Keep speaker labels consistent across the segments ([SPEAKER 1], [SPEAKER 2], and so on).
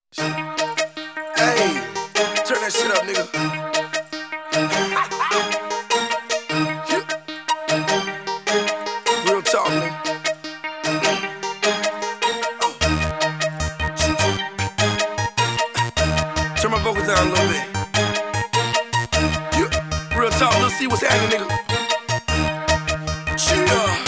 [SPEAKER 1] Hey, turn that shit up, nigga. Real talk, nigga. Turn my vocals down a little bit. Real talk, let's see what's happening, nigga. Chill.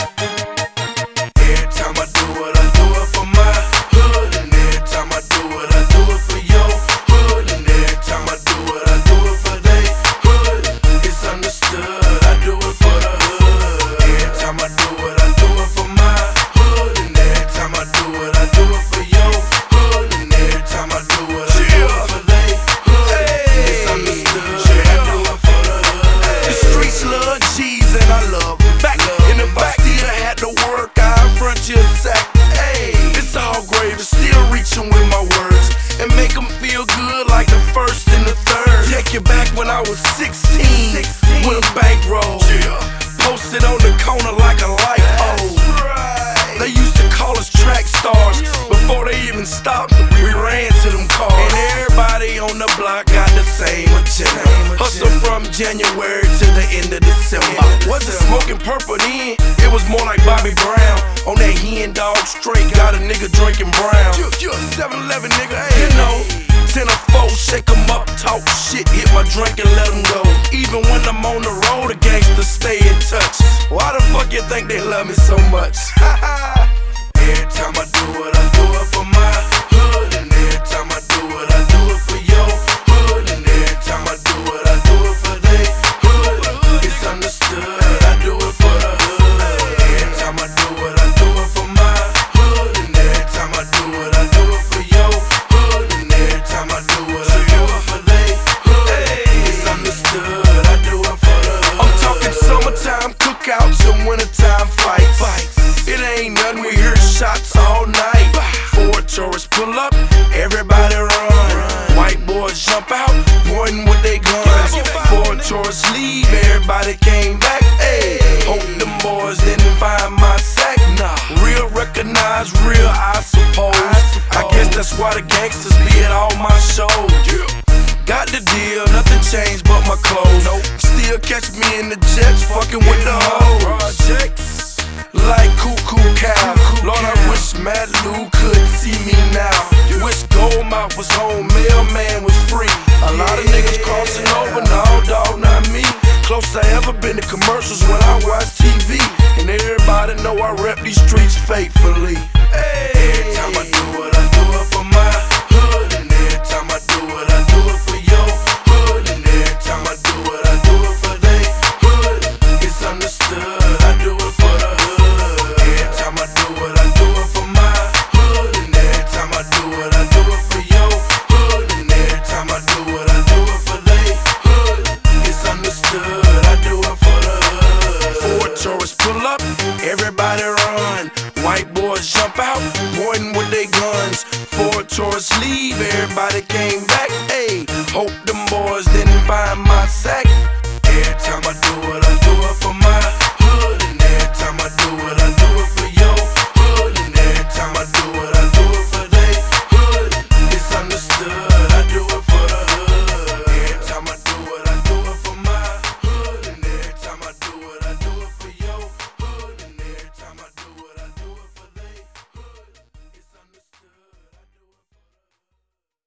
[SPEAKER 1] Every time I do it, I do it for my hood. And every time I do it, I do it for your hood. And every time I do it, I do it for they hood. It's understood, I do it for the hood. Every time I do it, I do it for my hood. And every time I do it, I do it for your hood. And every time I do it, I do it for they hood. It's understood, I do it for the hood. The streets love G's and I love them. Back in the back, still had to work, I front you a sack. Hey, it's all gravy, still reaching with my words and make them feel good like the first and the third. Take you back when I was 16 with a bankroll, posted on the corner like a light pole. They used to call us track stars. Before they even stopped, we ran to them cars. And everybody on the block got the same agenda. Hustle from January to the end of December. Wasn't smoking purple then, it was more like Bobby Brown. On that hen dog straight, got a nigga drinking brown. You a 7-Eleven nigga, hey, you know. 10 or 4, shake 'em up, talk shit, hit my drink and let 'em go. Even when I'm on the road, the gangsters stay in touch. Why the fuck you think they love me so much? Every time I do it, I do it for my hood. And every time I do it, I do it for your hood. And every time I do it, I do it for they hood. It's understood, I do it for the hood. Every time I do it, I do it for my hood. And every time I do it, I do it for your hood. And every time I do it, I do it for they hood. It's understood, I do it for the hood. I'm talking summertime cookouts and wintertime fights. It ain't nothing, we hear shots all night. 4 tourists pull up, everybody run. White boys jump out, pointing with their guns. 4 tourists leave, everybody came back. Hey, hope them boys didn't find my sack. Real recognize real, I suppose. I guess that's why the gangsters be at all my shows. Got the deal, nothing changed but my clothes. Still catch me in the jets, fucking with the hoes. Like cuckoo cow. Lord, I wish Mad Lou could see me now. Wish Goldmouth was home, mailman was free. A lot of niggas crossing over, no dog, not me. Close I ever been to commercials when I watch TV. And everybody know I rep these streets faithfully. Every time I do it, I do it for my hood. And every time I do it, I do it for your hood. And every time I do it, I do it for they hood. It's understood, I do it for the hood. Every time I do it, I do it for my hood. And every time I do it, I do it for your hood. And every time I do it, I do it for they hood. It's understood, I do it for the hood. 4 tourists pull up, everybody run. White boys jump out, pointing with their guns. 4 tourists leave, everybody came back. Hey, hope